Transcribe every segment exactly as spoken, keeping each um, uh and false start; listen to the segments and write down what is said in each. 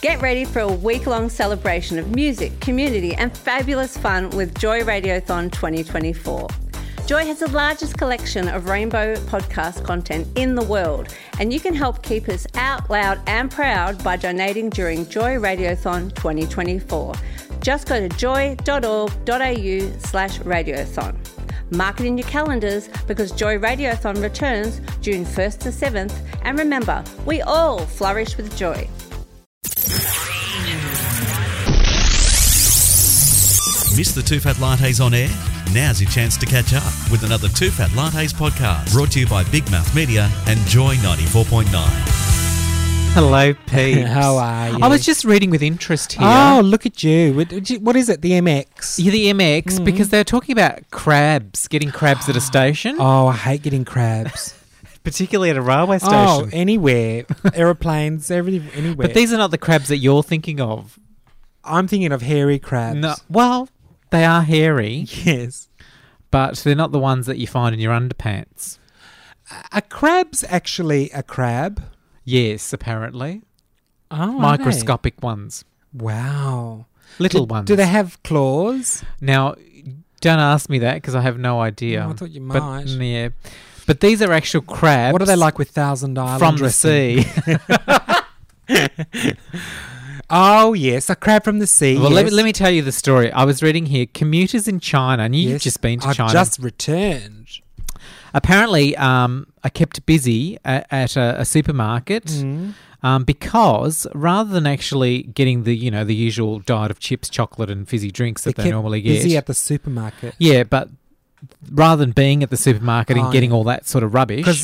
Get ready for a week-long celebration of music, community and fabulous fun with Joy Radiothon twenty twenty-four. Joy has the largest collection of rainbow podcast content in the world, and you can help keep us out loud and proud by donating during Joy Radiothon twenty twenty-four. Just go to joy.org.au slash radiothon. Mark it in your calendars because Joy Radiothon returns June first to seventh, and remember, we all flourish with joy. Miss the Two Fat Lattes on air? Now's your chance to catch up with another Two Fat Lattes podcast brought to you by Big Mouth Media and Joy ninety-four point nine. Hello, Pete. How are you? I was just reading with interest here. Oh, look at you. What- What is it, the M X? Yeah, the M X, Mm-hmm. because they're talking about crabs, getting crabs at a station, Oh, I hate getting crabs. particularly at a railway station. Oh, anywhere. Aeroplanes, every, anywhere. But these are not the crabs that you're thinking of. I'm thinking of hairy crabs. No, well, they are hairy, Yes. but they're not the ones that you find in your underpants. Are crabs actually a crab? Yes, apparently. Oh, are they? Microscopic ones. Wow. Little do, ones. Do they have claws? Now, don't ask me that because I have no idea. Oh, I thought you But, might. yeah. But these are actual crabs. What are they like with Thousand Island from the dressing? sea? Oh, yes, a crab from the sea. Well, let me, yes. let me tell you the story. I was reading here, commuters in China, and you've Yes, just been to I've China. just returned. Apparently, um, I kept busy at, at a, a supermarket Mm. um, because rather than actually getting the, you know, the usual diet of chips, chocolate and fizzy drinks that they, kept normally get. busy at the supermarket. yeah, but rather than being at the supermarket and Oh, getting yeah. all that sort of rubbish. Because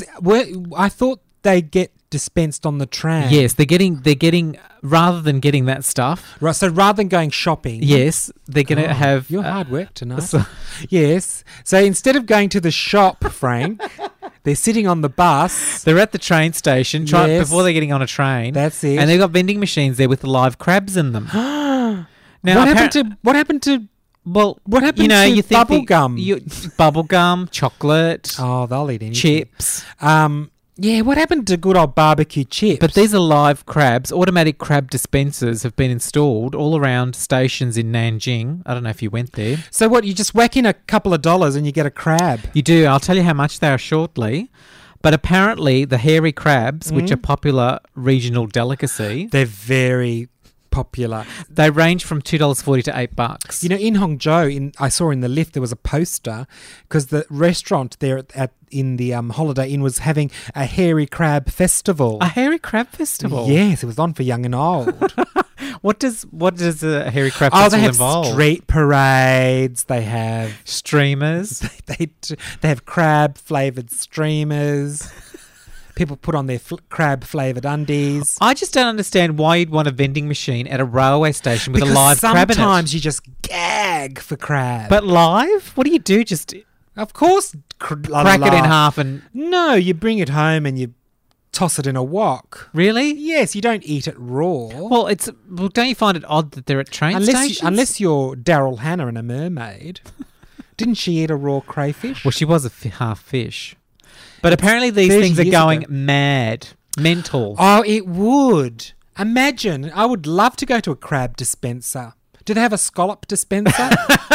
I thought they get dispensed on the tram. Yes, they're getting, they're getting, rather than getting that stuff, Right, so rather than going shopping. yes, they're going to Oh, have... Your uh, hard work tonight. so- Yes. So instead of going to the shop, Frank, they're sitting on the bus. They're at the train station try, Yes. before they're getting on a train. That's it. And they've got vending machines there with live crabs in them. now, what happened appar- to what happened to Well, what happened you know, to you think bubble the- gum? You, bubble gum, chocolate, Oh, they'll eat anything. chips. Um yeah, what happened to good old barbecue chips? But these are live crabs. Automatic crab dispensers have been installed all around stations in Nanjing. I don't know if you went there. So what, you just whack in a couple of dollars and you get a crab. You do. I'll tell you how much they are shortly. But apparently the hairy crabs, which Mm. are popular regional delicacy, They're very popular. they range from two dollars forty to eight bucks. You know, in Hangzhou, in I saw in the lift there was a poster because the restaurant there at, at in the um, Holiday Inn was having a hairy crab festival. A hairy crab festival? Yes, it was on for young and old. What does what does a hairy crab Oh, festival they have involve? street parades. They have Streamers. they they have crab flavored streamers. People put on their fl- crab flavored undies. I just don't understand why you'd want a vending machine at a railway station with Because a live crab in it. sometimes you just gag for crab. But live? What do you do? Just of course, cr- la- crack it in la. half and... No, you bring it home and you toss it in a wok. Really? Yes, you don't eat it raw. Well, it's well, don't you find it odd that they're at train unless stations? you, unless you're Daryl Hannah and a mermaid. Didn't she eat a raw crayfish? Well, she was a f- half fish. But apparently these thirty things are years going ago. mad. Mental. Oh, it would. Imagine. I would love to go to a crab dispenser. Do they have a scallop dispenser?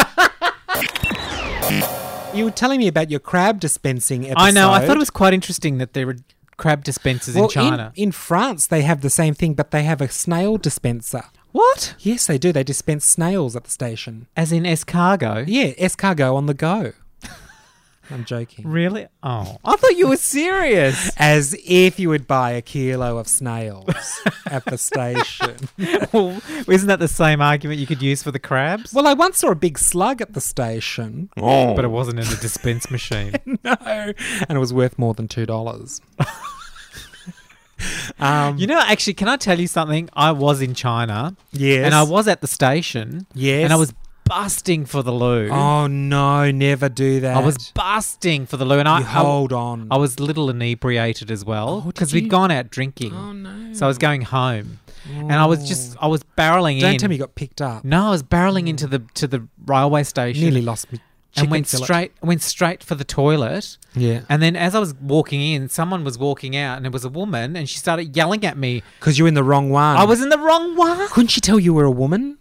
You were telling me about your crab dispensing episode. I know. I thought it was quite interesting that there were crab dispensers well, in China. In, in France, they have the same thing, but they have a snail dispenser. What? Yes, they do. They dispense snails at the station. As in escargot? Yeah, escargot on the go. I'm joking. Really? Oh. I thought you were serious. As if you would buy a kilo of snails at the station. Well, isn't that the same argument you could use for the crabs? Well, I once saw a big slug at the station. But it wasn't in a dispense machine. No. And it was worth more than two dollars. um, You know, actually, can I tell you something? I was in China. yes. And I was at the station. Yes. And I was busting for the loo. Oh, no, never do that. I was busting for the loo. And I, You I, hold on. I was a little inebriated as well. Oh, did Because you? we'd gone out drinking. Oh, no. So I was going home. And I was just, I was barreling Don't in. tell me you got picked up. No, I was barreling into the to the railway station. Nearly lost me. and went fillet. straight went straight for the toilet. Yeah. And then as I was walking in, someone was walking out, and it was a woman, and she started yelling at me. Because you're in the wrong one. I was in the wrong one. Couldn't she tell you were a woman?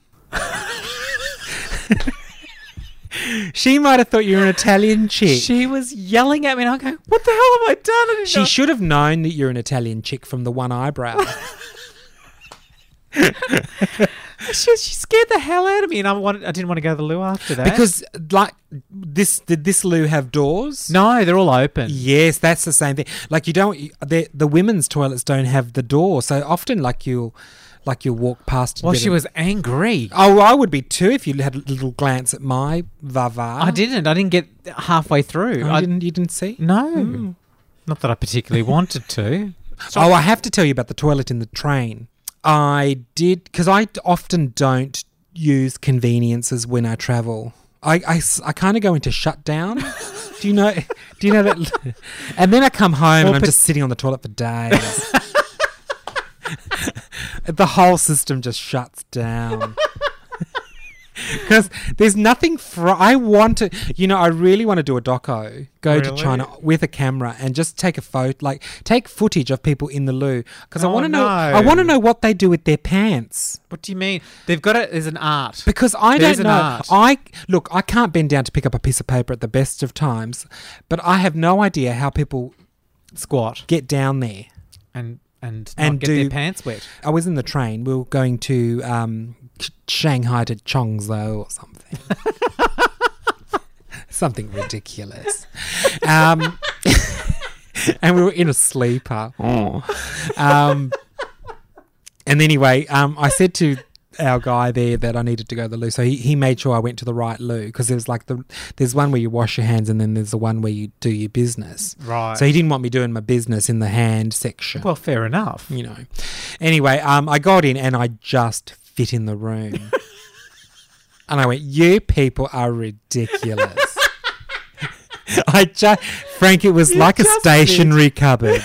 She might have thought you were an Italian chick. She was yelling at me, and I go, "What the hell have I done?" I didn't She know. should have known that you're an Italian chick from the one eyebrow. She, she scared the hell out of me, and I wanted, I didn't want to go to the loo after that. Because, like, this did this loo have doors? no, they're all open. Yes, that's the same thing. Like, you don't, the the women's toilets don't have the door, so often, like, you'll, like, you'll walk past. and Well, get she a- was angry. Oh, I would be too if you had a little glance at my vava. I didn't. I didn't get halfway through. Oh, I you didn't. You didn't see? No, not that I particularly wanted to. Oh, I have to tell you about the toilet in the train. I did, because I d- often don't use conveniences when I travel. I, I, I kind of go into shutdown. Do you know? Do you know that? And then I come home Or and I'm pot- just sitting on the toilet for days. The whole system just shuts down. Because there's nothing fr- I want to, you know, I really want to do a doco, go to Really? China with a camera and just take a photo, like take footage of people in the loo. Because I Oh, want to know, no. I want to know what they do with their pants. What do you mean? They've got it as an art. Because I There's don't an know. art. I look, I can't bend down to pick up a piece of paper at the best of times, but I have no idea how people Squat get down there. and and, And not get do- their pants wet. I was in the train. We were going to um, Ch- Shanghai to Chongzhou or something. Something ridiculous. Um, and we were in a sleeper. Um, and anyway, um, I said to our guy there that I needed to go to the loo. So he, he made sure I went to the right loo, because there's like the there's one where you wash your hands and then there's the one where you do your business. Right. So he didn't want me doing my business in the hand section. Well, fair enough. You know. Anyway, um, I got in and I just fit in the room. And I went, you people are ridiculous. I just, Frank, it was You like a just stationery cupboard.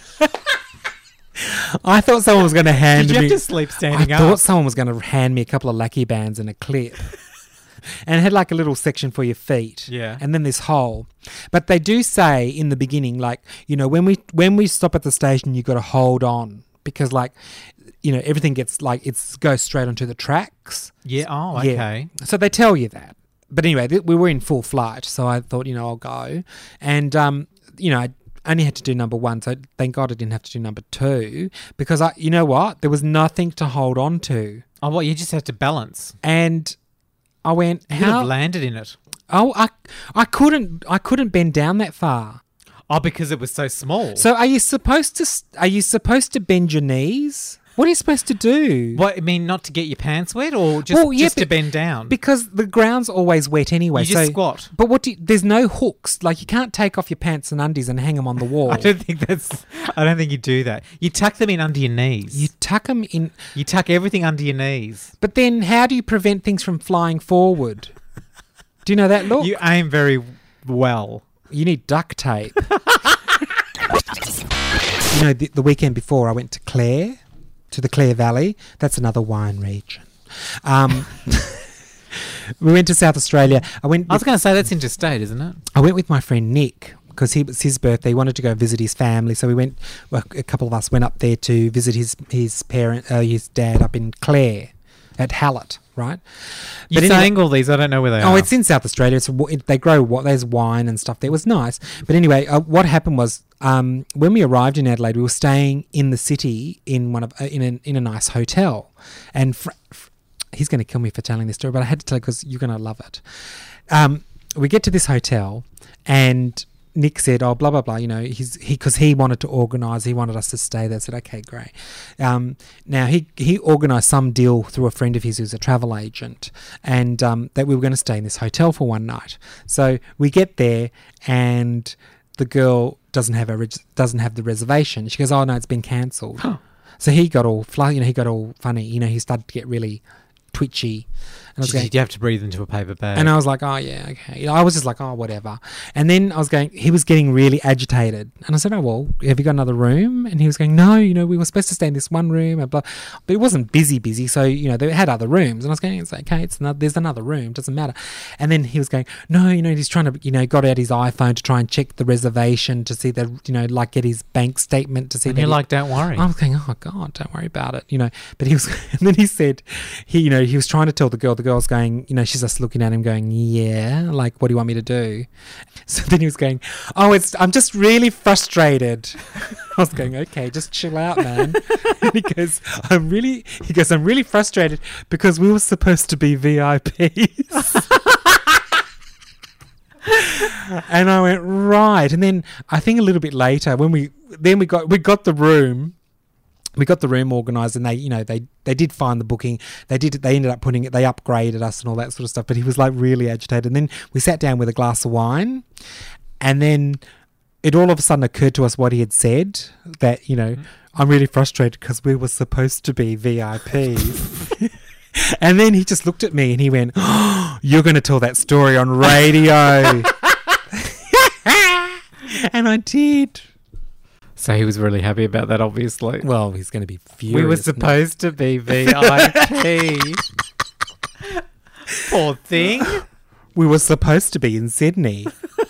I thought someone was going to hand Did you me. have to sleep standing I up? thought someone was going to hand me a couple of lucky bands and a clip. And it had like a little section for your feet. Yeah. And then this hole. But they do say in the beginning, like, you know, when we when we stop at the station, you got to hold on, because like, you know, everything gets like it's goes straight onto the tracks. Yeah. Oh, Yeah. okay. So they tell you that. But anyway, th- we were in full flight, so I thought, you know, I'll go. And um, you know, I only had to do number one, so thank God I didn't have to do number two, because I, you know what, there was nothing to hold on to, Oh, well, you just had to balance. and I went, You could how? have landed in it. Oh, I, I couldn't, I couldn't bend down that far. Oh, because it was so small. So are you supposed to? s- Are you supposed to bend your knees? What are you supposed to do? What, I mean, not to get your pants wet, or just, Well, yeah, just to but- bend down? Because the ground's always wet anyway. You just so, squat. But what? Do you, there's no hooks. Like, you can't take off your pants and undies and hang them on the wall. I don't think that's. I don't think you do that. You tuck them in under your knees. You tuck them in. You tuck everything under your knees. But then, how do you prevent things from flying forward? Do you know that look? You aim very well. You need duct tape. You know, the, the weekend before, I went to Clare, to the Clare Valley. That's another wine region. Um, we went to South Australia. I went. I was With, going to say that's interstate, isn't it? I went with my friend Nick, because he was his birthday. He wanted to go visit his family, so we went. Well, a couple of us went up there to visit his his parent, uh, his dad, up in Clare, at Hallett, right? You're anyway- saying all these. I don't know where they are. Oh, it's in South Australia. It's it, they grow what there's wine and stuff there. It was nice, but anyway, uh, what happened was um, when we arrived in Adelaide, we were staying in the city in one of uh, in a in a nice hotel, and fr- fr- he's going to kill me for telling this story, but I had to tell because you're going to love it. Um, we get to this hotel, and Nick said, "Oh, blah blah blah." You know, he's he because he wanted to organise. He wanted us to stay there. I said, "Okay, great." Um, now he he organised some deal through a friend of his who's a travel agent, and um, that we were going to stay in this hotel for one night. So we get there, and the girl doesn't have a res- doesn't have the reservation. She goes, "Oh no, it's been cancelled." So he got all fly, you know, he got all funny. You know, he started to get really twitchy. And I was Did going, you have to breathe into a paper bag? and I was like, oh, yeah, okay. You know, I was just like, oh, whatever. And then I was going, he was getting really agitated. And I said, oh, well, have you got another room? And he was going, no, you know, we were supposed to stay in this one room. And blah. But it wasn't busy, busy. So, you know, they had other rooms. And I was going, it's okay, it's not, there's another room. Doesn't matter. And then he was going, no, you know, he's trying to, you know, got out his iPhone to try and check the reservation to see the, you know, like get his bank statement to see and that you're he- like, don't worry. I was going, oh God, don't worry about it, you know. But he was, and then he said, he, you know, he was trying to tell the girl. The girl's going, you know, she's just looking at him, going, yeah, like, what do you want me to do? So then he was going, oh, it's, I'm just really frustrated. I was going, okay, just chill out, man. And he goes, I'm really, he goes, I'm really frustrated because we were supposed to be V I Ps. And I went, right. And then I think a little bit later, when we then we got we got the room, we got the room organised, and they, you know, they they did find the booking. They did. They ended up putting it. They upgraded us and all that sort of stuff. But he was like really agitated. And then we sat down with a glass of wine, and then it all of a sudden occurred to us what he had said, that, you know, mm-hmm. I'm really frustrated because we were supposed to be V I Ps. And then he just looked at me and he went, oh, you're going to tell that story on radio. And I did. So he was really happy about that, obviously. Well, he's going to be furious. We were supposed to be V I P. Poor thing. We were supposed to be in Sydney.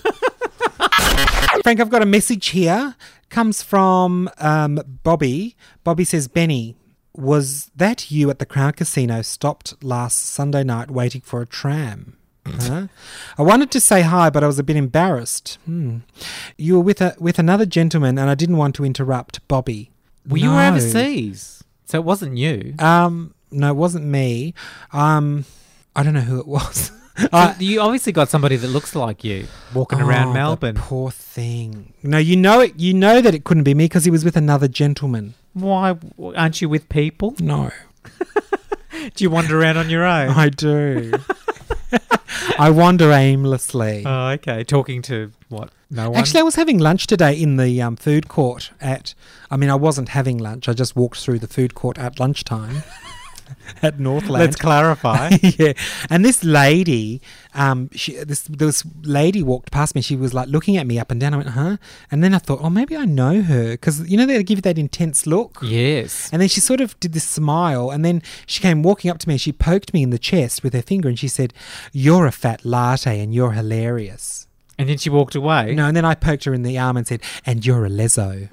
Frank, I've got a message here. Comes from um, Bobby. Bobby says, Benny, was that you at the Crown Casino stopped last Sunday night waiting for a tram? Huh? I wanted to say hi, but I was a bit embarrassed. Hmm. You were with a with another gentleman, and I didn't want to interrupt. Bobby. Well, no. you were overseas, so it wasn't you. Um, no, it wasn't me. Um, I don't know who it was. So I, you obviously got somebody that looks like you walking oh, around the Melbourne. Poor thing. No, you know it. You know that it couldn't be me because he was with another gentleman. Why aren't you with people? No. Do you wander around on your own? I do. I wander aimlessly. Oh, okay. Talking to what? No one? Actually, I was having lunch today in the um, food court at... I mean, I wasn't having lunch. I just walked through the food court at lunchtime at Northland. Let's clarify. Yeah. And this lady, um, she, this this lady walked past me. She was like looking at me up and down. I went, huh? And then I thought, oh, maybe I know her. Because, you know, they give you that intense look. Yes. And then she sort of did this smile, and then she came walking up to me and she poked me in the chest with her finger and she said, you're a fat latte and you're hilarious. And then she walked away? No, and then I poked her in the arm and said, and you're a lezo.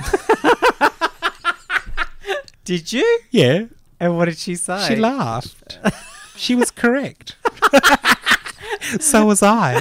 Did you? Yeah. And what did she say? She laughed. She was correct. So was I.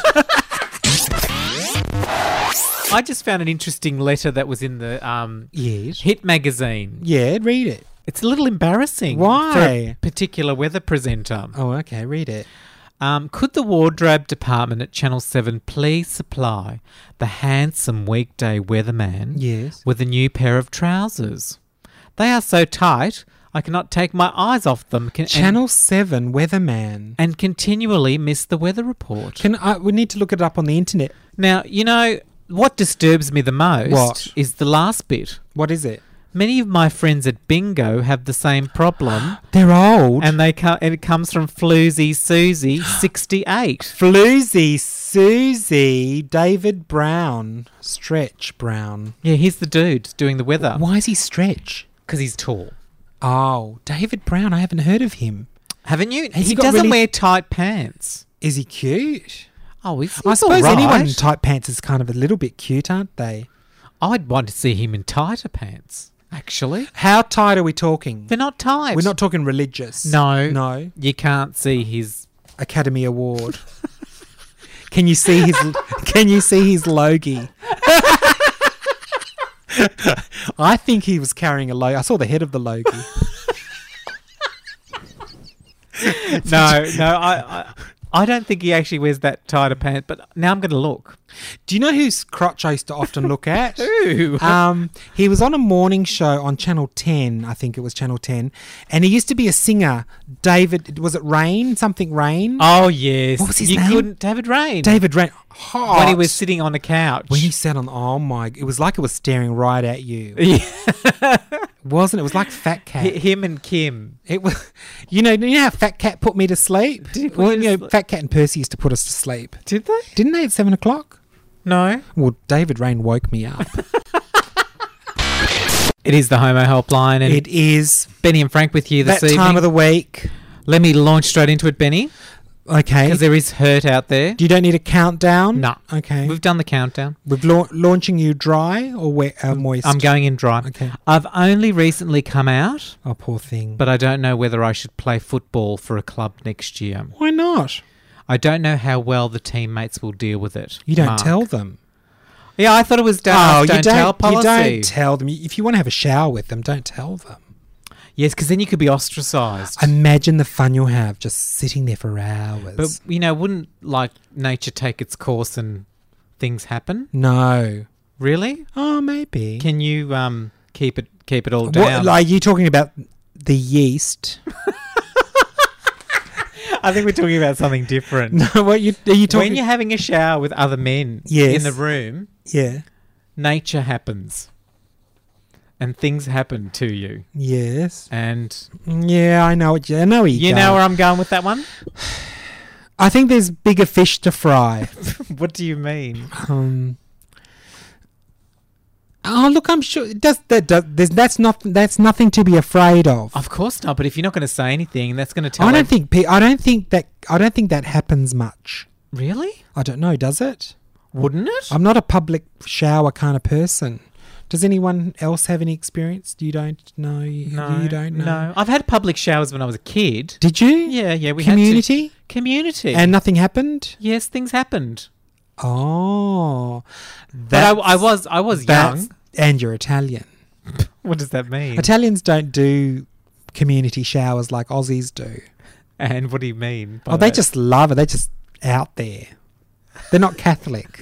I just found an interesting letter that was in the um, Yes. Hit magazine. Yeah, read it. It's a little embarrassing. Why? For a particular weather presenter. Oh, okay, read it. Um, could the wardrobe department at Channel seven please supply the handsome weekday weatherman Yes. with a new pair of trousers? They are so tight, I cannot take my eyes off them. Can, Channel and, seven Weatherman. and continually miss the weather report. Can I? We need to look it up on the internet. Now, you know, what disturbs me the most What? is the last bit. What is it? Many of my friends at Bingo have the same problem. They're old. And they co- and it comes from Floozy Susie, sixty-eight. Floozy Susie, David Brown, Stretch Brown. Yeah, he's the dude doing the weather. Why is he Stretch? Because he's tall. Oh, David Brown. I haven't heard of him. Haven't you? Has he he got doesn't really- wear tight pants. Is he cute? Oh, he's, he's I suppose all right. anyone in tight pants is kind of a little bit cute, aren't they? I'd want to see him in tighter pants, actually. How tight are we talking? They're not tight. We're not talking religious. No. No. You can't see his... Academy Award. Can you see his Can you see his logie? I think he was carrying a logie. I saw the head of the logie. no, no, I, I I don't think he actually wears that tighter pants, but now I'm going to look. Do you know whose crotch I used to often look at? Who? Um, he was on a morning show on Channel ten, I think it was Channel ten, and he used to be a singer. David, was it Rain? Something Rain? Oh, yes. What was his you name? couldn't... David Rain. David Rain. Hot. When he was sitting on a couch. When he sat on, oh my, it was like it was staring right at you. Yeah. Wasn't it? It was like Fat Cat. H- him and Kim. It was, you know, you know how Fat Cat put me to sleep? Did he put well, you to you know, sleep? Fat Cat and Percy used to put us to sleep. Did they? Didn't they at seven o'clock? No. Well, David Rain woke me up. It is the Homo Helpline, and It is Benny and Frank with you this that evening. time of the week. Let me launch straight into it, Benny, Okay. because there is hurt out there. You don't need a countdown? No. Okay. We've done the countdown. We've lau- launching you dry or wet, uh, moist? I'm going in dry. Okay. I've only recently come out, Oh, poor thing. but I don't know whether I should play football for a club next year. Why not? I don't know how well the teammates will deal with it. You don't Mark. tell them. Yeah, I thought it was done. Oh, don't, you don't. tell policy. You don't tell them. If you want to have a shower with them, don't tell them. Yes, because then you could be ostracised. Imagine the fun you'll have just sitting there for hours. But, you know, wouldn't, like, nature take its course and things happen? no. Really? Oh, maybe. Can you um keep it keep it all down? What, like, are you talking about the yeast? I think we're talking about something different. No, what you are you talking? When you're having a shower with other men Yes. in the room, yeah. nature happens. And things happen to you. Yes. And Yeah, I know what you. I know where you you go. know where I'm going with that one? I think there's bigger fish to fry. What do you mean? um. Oh, look! I'm sure it does that. Does, there's, that's not. That's nothing to be afraid of. Of course not, but if you're not going to say anything, that's going to tell I don't ev- think. pe- I don't think that. I don't think that happens much. Really? I don't know. Does it? Wouldn't it? I'm not a public shower kind of person. Does anyone else have any experience? You don't know. You, no. you don't know. No. I've had public showers when I was a kid. Did you? Yeah, yeah. We Community? had to. Community. And nothing happened. yes, things happened. Oh, But I, I was I was that's- young. and you're Italian. What does that mean? Italians don't do community showers like Aussies do. And what do you mean? by Oh, they that? just love it. They're just out there. They're not Catholic.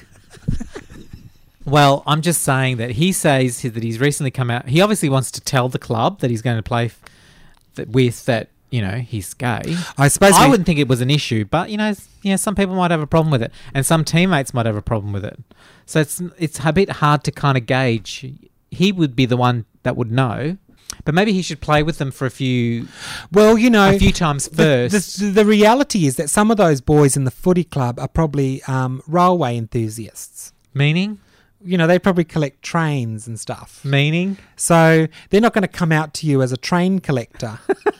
Well, I'm just saying that he says that he's recently come out. He obviously wants to tell the club that he's going to play f- that with that, you know, he's gay. I suppose I we- wouldn't think it was an issue, but you know, s- yeah, some people might have a problem with it, and some teammates might have a problem with it. So it's it's a bit hard to kind of gauge. He would be the one that would know, but maybe he should play with them for a few Well, you know, a few times the, first. the, the reality is that some of those boys in the footy club are probably um, railway enthusiasts. Meaning, You know, they probably collect trains and stuff. meaning. So they're not going to come out to you as a train collector,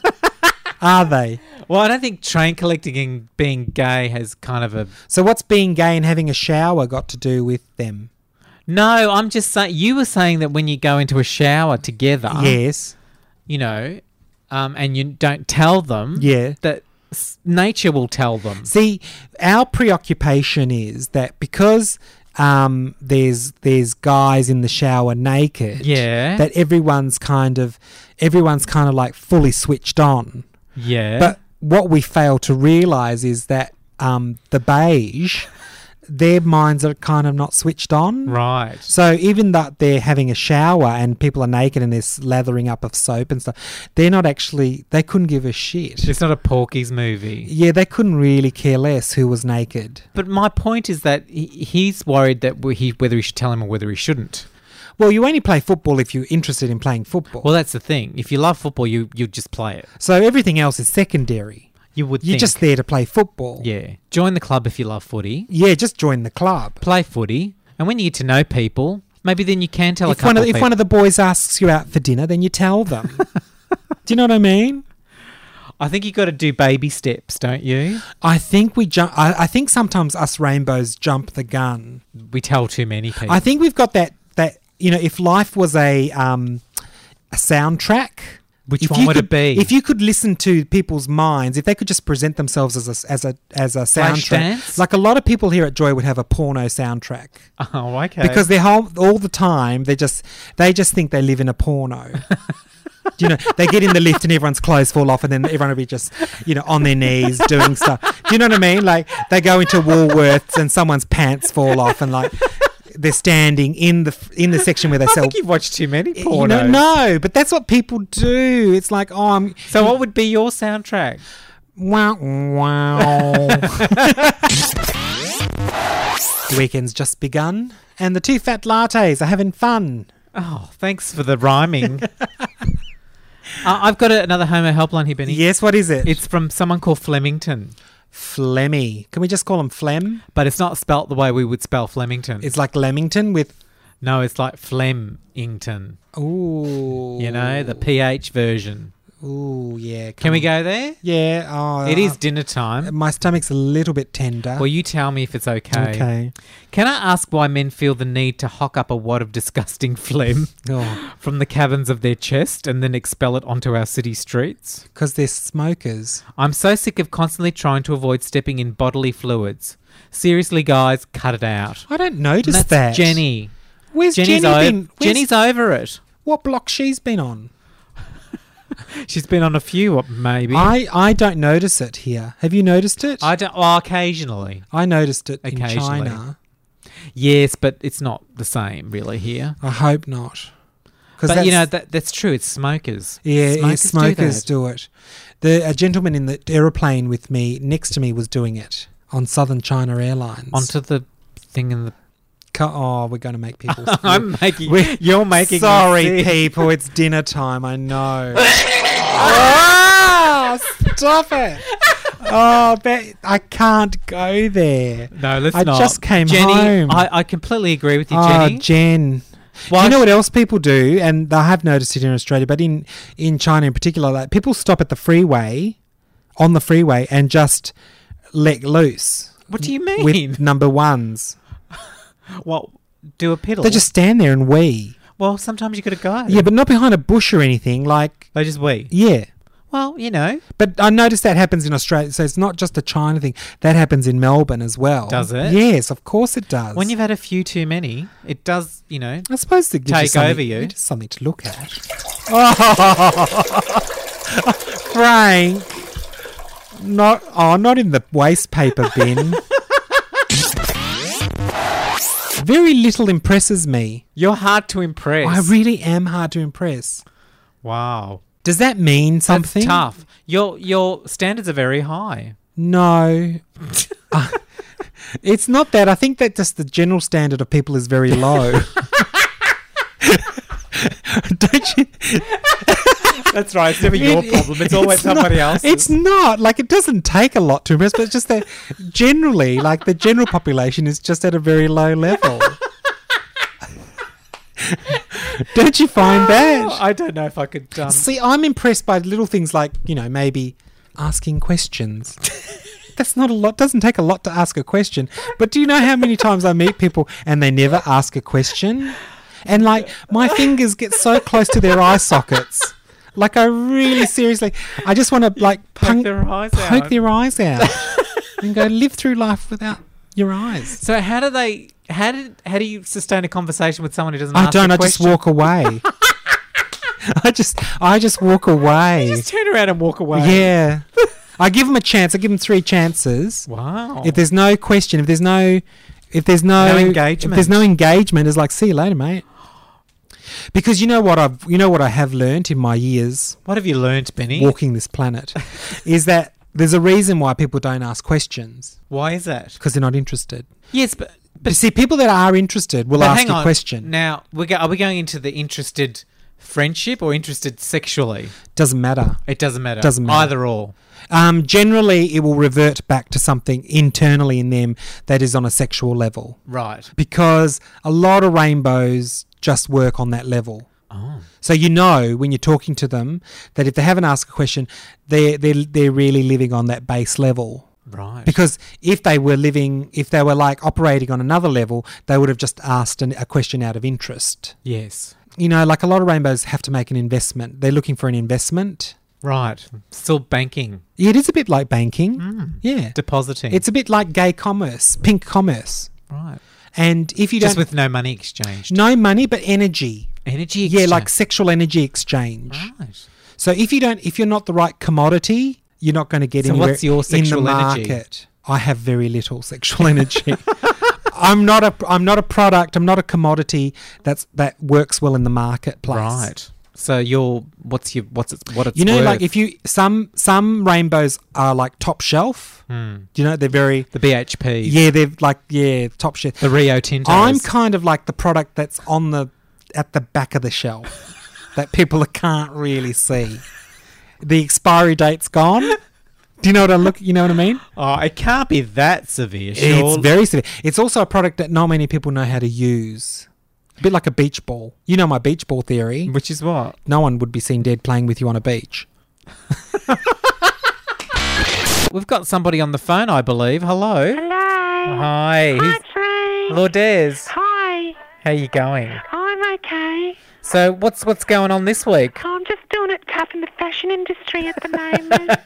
are they? Well, I don't think train collecting and being gay has kind of a. So what's being gay and having a shower got to do with them? No, I'm just saying. You were saying that when you go into a shower together, Yes. you know, um, and you don't tell them, Yeah. that s- nature will tell them. See, our preoccupation is that because um, there's there's guys in the shower naked, Yeah. that everyone's kind of everyone's kind of like fully switched on. Yeah. But what we fail to realise is that um, the beige, their minds are kind of not switched on. right. So even that they're having a shower and people are naked and they're slathering up of soap and stuff, they're not actually, they couldn't give a shit. It's not a Porky's movie. Yeah, they couldn't really care less who was naked. But my point is that he, he's worried that we- he whether he should tell him or whether he shouldn't. Well, you only play football if you're interested in playing football. Well, that's the thing. If you love football, you you just play it. So everything else is secondary. You would You're think. just there to play football. Yeah. Join the club if you love footy. Yeah, just join the club. Play footy. And when you get to know people, maybe then you can tell If a couple one, of, of if people. one of the boys asks you out for dinner, then you tell them. Do you know what I mean? I think you got to do baby steps, don't you? I think we jump. I, I think sometimes us rainbows jump the gun. We tell too many people. I think we've got that. That you know, if life was a um, a soundtrack, Which if one you would could, it be? If you could listen to people's minds, if they could just present themselves as a as a as a soundtrack, Flashdance? like a lot of people here at Joy would have a porno soundtrack. Oh, okay. Because they're whole, all the time they just they just think they live in a porno. Do you know, they get in the lift and everyone's clothes fall off and then everyone will be just, you know, on their knees doing stuff. Do you know what I mean? Like they go into Woolworths and someone's pants fall off and like they're standing in the in the section where they I sell. think you've watched too many You pornos. know, no, but that's what people do. It's like, oh, I'm So what would be your soundtrack? wow wow. The weekend's just begun and the two fat lattes are having fun. Oh, thanks for the rhyming. Uh, I've got a, another Homo helpline here, Benny. Yes, what is it? It's from someone called Flemington, Flemmy. Can we just call him Flem? but it's not spelt the way we would spell Flemington. It's like Leamington with... no, it's like Flemington. Ooh. You know, the P H version. Ooh, yeah. Can we on. go there? Yeah. Oh, It is uh, dinner time. My stomach's a little bit tender. Well, you tell me if it's okay. Okay. Can I ask why men feel the need to hock up a wad of disgusting phlegm Oh, from the caverns of their chest and then expel it onto our city streets? because they're smokers. I'm so sick of constantly trying to avoid stepping in bodily fluids. Seriously, guys, cut it out. I don't And notice that's that. Jenny. Where's Jenny's, Jenny o- been? Where's- Jenny's over it. What block she's been on? She's been on a few, maybe. I, I don't notice it here. Have you noticed it? I don't. Well, occasionally. I noticed it in Occasionally. China. Yes, but it's not the same, really, here. I hope not. But, you know, that that's true. It's smokers. yeah, smokers, yeah, smokers do, do, it. The a gentleman in the aeroplane with me next to me was doing it on Southern China Airlines. that. Onto the thing in the... Co- oh, we're going to make people. I'm making... We- You're making... me Sorry, sick. people. It's dinner time. I know. oh, stop it. Oh, but I can't go there. No, let's I not. just came Jenny, home. I, I completely agree with you, Oh, Jenny. Jen. Why do you know sh- what else people do? And I have noticed it in Australia, but in, in China in particular, like people stop at the freeway, on the freeway, and just let loose. What do you mean? With number ones. Well, do a piddle. They just stand there and wee. Well, sometimes you got to go. Yeah, but not behind a bush or anything. Like, They just wee. yeah. Well, you know. But I noticed that happens in Australia. So it's not just a China thing. That happens in Melbourne as well. Does it? Yes, of course it does. When you've had a few too many, it does, you know. I suppose it gives Take you something, over you. Just something to look at. Oh, Frank. Not oh, not in the waste paper bin. Very little impresses me. You're hard to impress. I really am hard to impress. Wow. Does that mean something? That's tough. Your your standards are very high. No. Uh, it's not that. I think that just the general standard of people is very low. Don't you? That's right. It's never your It- problem. It's always it's somebody not- else's. It's not. Like, it doesn't take a lot to impress, but it's just that generally, like, the general population is just at a very low level. Don't you find that? I don't know if I could. Um, See, I'm impressed by little things like, you know, maybe asking questions. That's not a lot. Doesn't take a lot to ask a question. But do you know how many times I meet people and they never ask a question? And, like, my fingers get so close to their eye sockets. Like, I really seriously, I just want to, like, poke punk- their eyes poke out. their eyes out and go live through life without your eyes. So how do they? How did? How do you sustain a conversation with someone who doesn't? I ask don't. a I just question? walk away. I just, I just walk away. Just turn around and walk away. Yeah. I give them a chance. I give them three chances. Wow. If there's no question, if there's no, if there's no, No engagement. if there's no engagement, it's like, see you later, mate. Because you know what I've, you know what I have learnt in my years What have you learnt, Benny? walking this planet, is that there's a reason why people don't ask questions Why is that? because they're not interested. Yes, but But see, people that are interested will but ask hang a on. question. Now, we go, are we going into the interested friendship or interested sexually? Doesn't matter. It doesn't matter. Doesn't matter. Either or. Um, generally, it will revert back to something internally in them that is on a sexual level. Right. Because a lot of rainbows just work on that level. Oh. So you know when you're talking to them that if they haven't asked a question, they're, they're, they're really living on that base level. Right. Because if they were living, if they were like operating on another level, they would have just asked an, a question out of interest. Yes. You know, like a lot of rainbows have to make an investment. They're looking for an investment. Right. Still banking. Yeah, it is a bit like banking. Mm. Yeah. Depositing. It's a bit like gay commerce, pink commerce. right. And if you Just don't... with no money exchanged. no money, but energy. Energy Yeah, exchange. like sexual energy exchange. Right. So if you don't, if you're not the right commodity, you're not going to get So anywhere what's your in the sexual energy? market. I have very little sexual energy. I'm not a I'm not a product. I'm not a commodity that's that works well in the marketplace. Right. So you're what's your what's it what it's You know, worth? like if you some some rainbows are like top shelf. Hmm. You know, they're very the B H P. yeah, they're like yeah, top shelf. The Rio Tinto. I'm kind of like the product that's on the at the back of the shelf. that people can't really see. The expiry date's gone. Do you know what I look? You know what I mean? Oh, it can't be that severe. Sure. It's very severe. It's also a product that not many people know how to use. A bit like a beach ball. You know my beach ball theory. Which is what? No one would be seen dead playing with you on a beach. We've got somebody on the phone, I believe. Hello. Hello. Hi. Hi, Who's- Train. Lourdes. Hi. How you going? I'm okay. So what's what's going on this week? I'm just doing it tough in the fashion industry at the moment.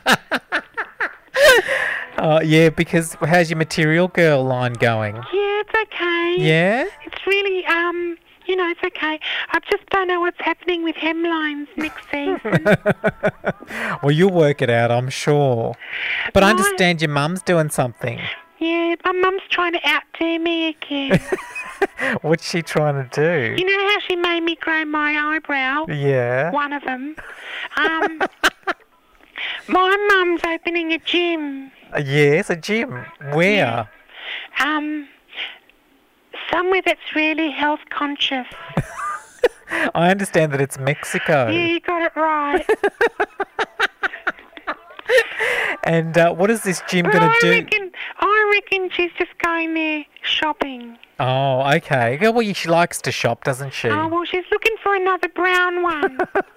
Oh, yeah, because how's your Material Girl line going? Yeah, it's okay. Yeah? It's really, um, you know, it's okay. I just don't know what's happening with hemlines next season. Well, you'll work it out, I'm sure. But I No. understand your mum's doing something. Yeah, my mum's trying to outdo me again. What's she trying to do? You know how she made me grow my eyebrow? Yeah. One of them. Um, my mum's opening a gym. Uh, Yes, a gym. Where? Um, somewhere that's really health conscious. I understand that it's Mexico. Yeah, you got it right. And uh, what is this gym But going I to do? reckon, I reckon she's just going there shopping. Oh, okay. Yeah, well, she likes to shop, doesn't she? Oh, well, she's looking for another brown one.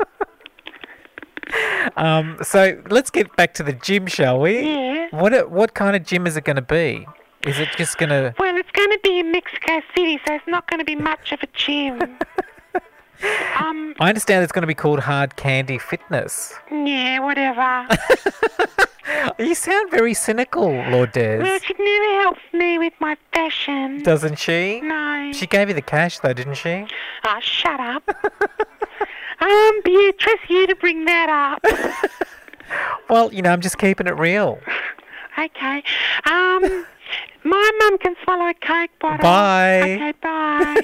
Um, so let's get back to the gym, shall we? Yeah. What what kind of gym is it going to be? Is it just going to... Well, it's going to be in Mexico City, so it's not going to be much of a gym. um, I understand it's going to be called Hard Candy Fitness. yeah, whatever. You sound very cynical, Lourdes. Well, she never helps me with my fashion. Doesn't she? No. She gave you the cash, though, didn't she? Oh, shut up. um, Beatrice, you to bring that up. Well, you know, I'm just keeping it real. Okay. Um, my mum can swallow a Coke bottle. Bye. Okay, bye.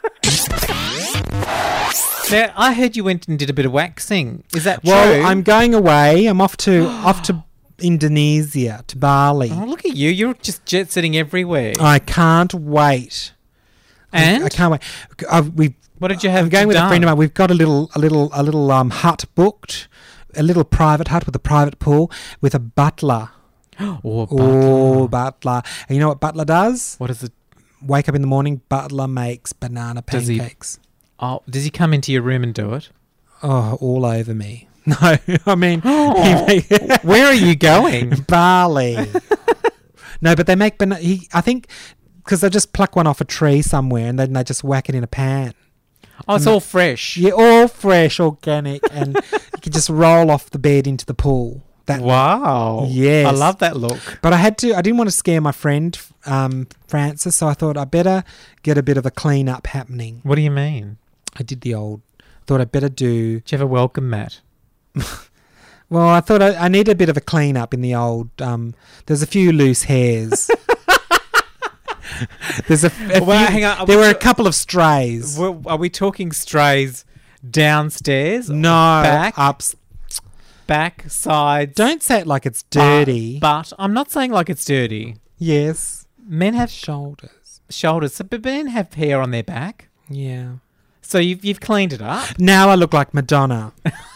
Now, I heard you went and did a bit of waxing. Is that Well, true? I'm going away. I'm off to off to Indonesia, to Bali. Oh, look at you. You're just jet setting everywhere. I can't wait. and? I can't wait. I've, we've What did you have I'm going with done? a friend of mine. We've got a little, a little, a little um, hut booked, a little private hut with a private pool with a butler. Oh, but- Oh, butler! And you know what butler does? What is it? Wake up in the morning. Butler makes banana Does he- pancakes. Oh, does he come into your room and do it? Oh, all over me. No, I mean, Oh. he make- Where are you going? Bali. No, but they make banana. He, I think, because they just pluck one off a tree somewhere and then they just whack it in a pan. Oh, it's all fresh. Yeah, all fresh, organic, and you can just roll off the bed into the pool. That Wow. Yes. I love that look. But I had to. I didn't want to scare my friend um, Francis, so I thought I better get a bit of a clean up happening. What do you mean? I did the old. Thought I better do. Do you have a welcome mat? Well, I thought I, I need a bit of a clean up in the old. Um, there's a few loose hairs. There's a, a Well, few, hang on, are there we were a t- couple of strays. Well, are we talking strays downstairs? No, Back? ups. Back, sides? Don't say it like it's butt- dirty. But I'm not saying like it's dirty. Yes, Men have shoulders. shoulders, but men have hair on their back. Yeah. So you've, you've cleaned it up. Now I look like Madonna.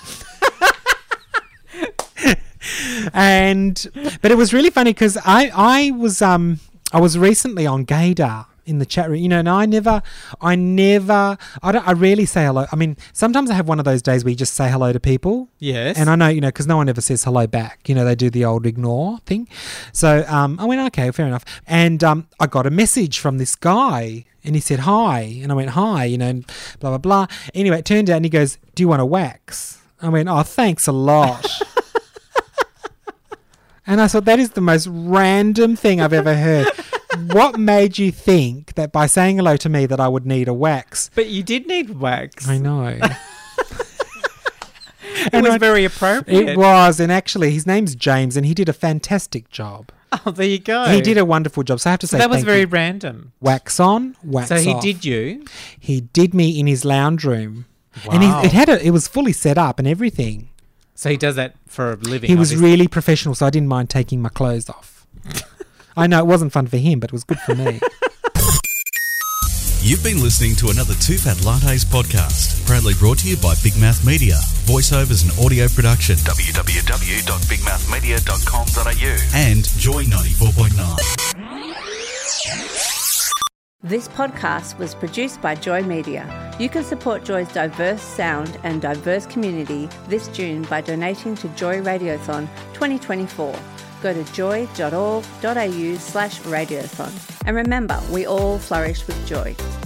And but it was really funny because I I was um I was recently on Gaydar in the chat room, you know, and I never I never I don't I rarely say hello. I mean, sometimes I have one of those days where you just say hello to people. Yes. And I know, you know, because no one ever says hello back. You know, they do the old ignore thing. So um, I went, okay, fair enough. And um, I got a message from this guy and he said, hi. And I went, hi, you know, and blah, blah, blah. Anyway, it turned out and he goes, do you want to wax? I went, oh, thanks a lot. And I thought, that is the most random thing I've ever heard. What made you think that by saying hello to me that I would need a wax? But you did need wax. I know. It was I- very appropriate. It was, and actually, his name's James, and he did a fantastic job. Oh, there you go. He did a wonderful job. So I have to So say, that was thank very you. random. Wax on, wax So he off. did you. He did me in his lounge room, and he, Wow. it had a, it was fully set up and everything. So he does that for a living. He was obviously. really professional, so I didn't mind taking my clothes off. I know it wasn't fun for him, but it was good for me. You've been listening to another Two Fat Lattes podcast, proudly brought to you by Big Mouth Media, voiceovers and audio production, w w w dot big mouth media dot com dot a u, and Joy ninety-four point nine. This podcast was produced by Joy Media. You can support Joy's diverse sound and diverse community this June by donating to Joy Radiothon twenty twenty-four. Go to joy dot org dot a u slash radiothon. And remember, we all flourish with joy.